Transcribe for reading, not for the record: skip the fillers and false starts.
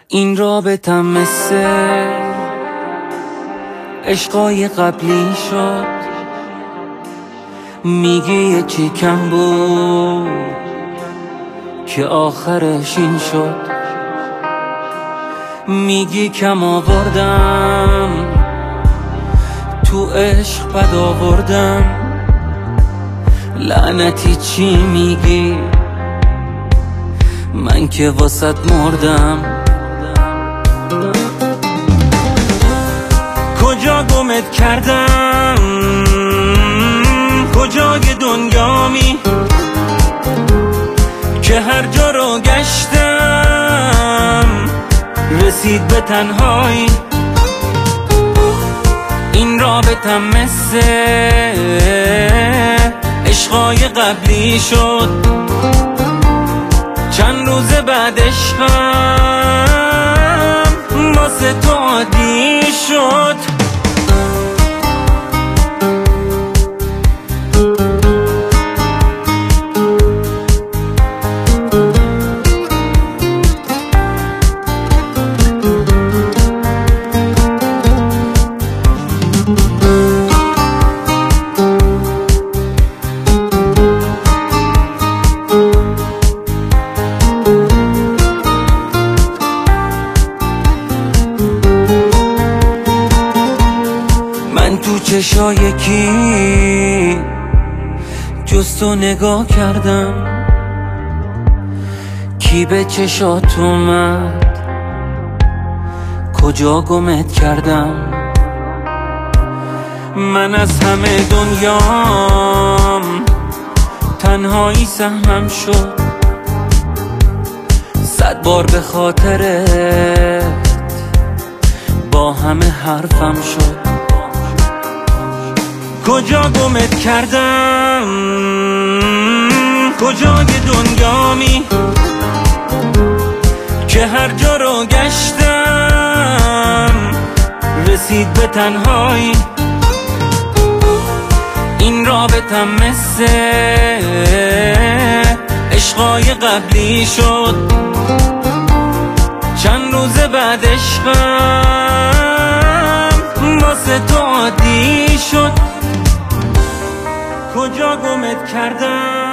این رابطم مثل عشقای قبلی شد. میگی یه چی کم بود که آخرش این شد. میگی کم آوردم تو عشق بد آوردم. لعنتی چی میگی؟ من که واسط مردم. کجا گمت کردم؟ کجای دنیامی که هر جا رو گشتم رسید به تنهایی. این رابطم مثل عشقای قبلی شد. چند روز بعد عشقم واسه تو عادی شد. تو چشای کی جز تو نگاه کردم؟ کی به چشات اومد؟ کجا گمت کردم؟ من از همه دنیام تنهایی سهمم شد. 100 بار به خاطرت با همه حرفم شد. کجا گمت کردم؟ کجای دنیامی که هر جا رو گشتم رسید به تنهایی. این رابطم مثل عشقای قبلی شد. چند روز بعد عشقم واسه تو عادی شد. کجا گمت کردم؟